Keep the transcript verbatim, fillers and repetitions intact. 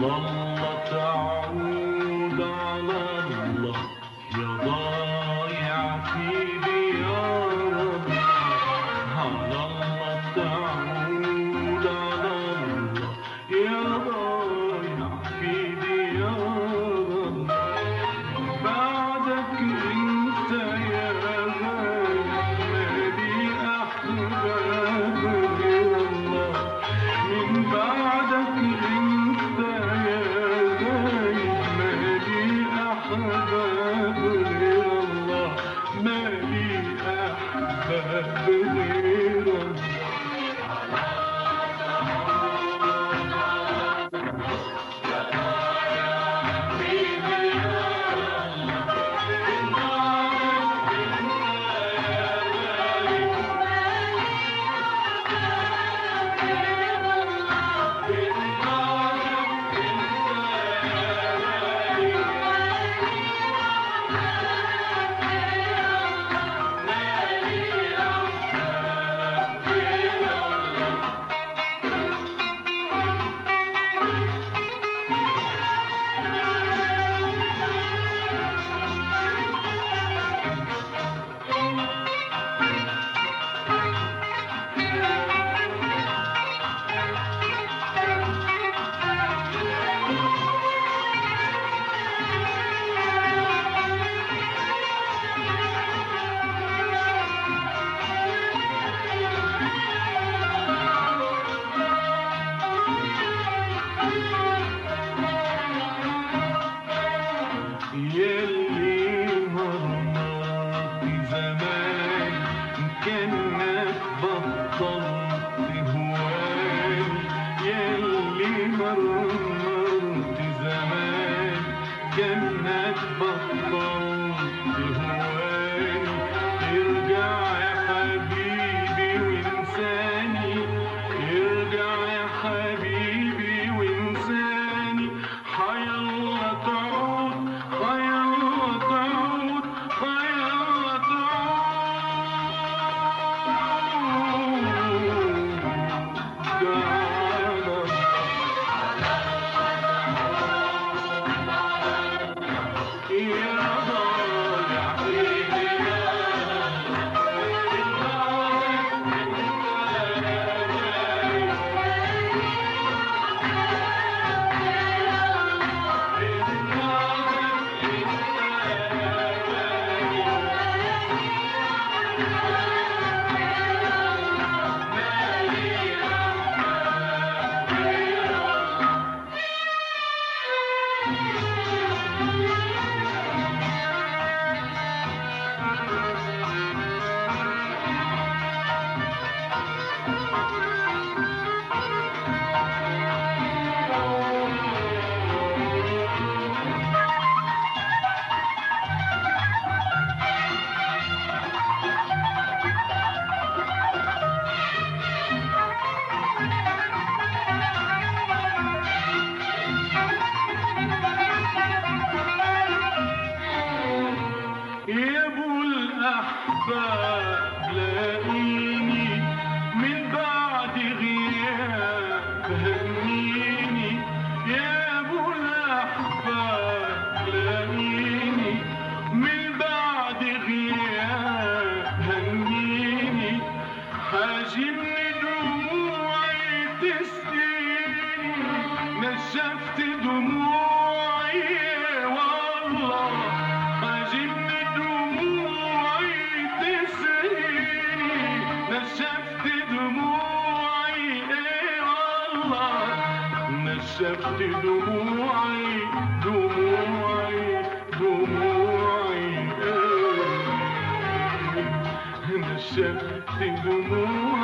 الله تعود على الله يا ضايع في ديار على الله تعود على الله يا ضايع في ديار بعدك انت يا غالي مالي احباب غير الله من بعدك انت يا غالي مالي احباب غير الله مالي احباب غير الله يلي مرمرت زمان كأنك بطلت هواني يلي مرمرت زمان كأنك بطلت هواني ارجع يا حبيبي وانساني ارجع يا حبيبي وانساني حيالله تعود حيالله تعود حيالله تعود يا ضايع في يا ابو الاحباب لاقيني من بعد غياب هنيني يا ابو الاحباب لاقيني من بعد غياب هنيني حاجبني دموعي تسقيني نشفت دموعي والله حاجبني نشفت دموعي ايه والله نشفت دموعي دموعي دموعي ايه نشفت دموعي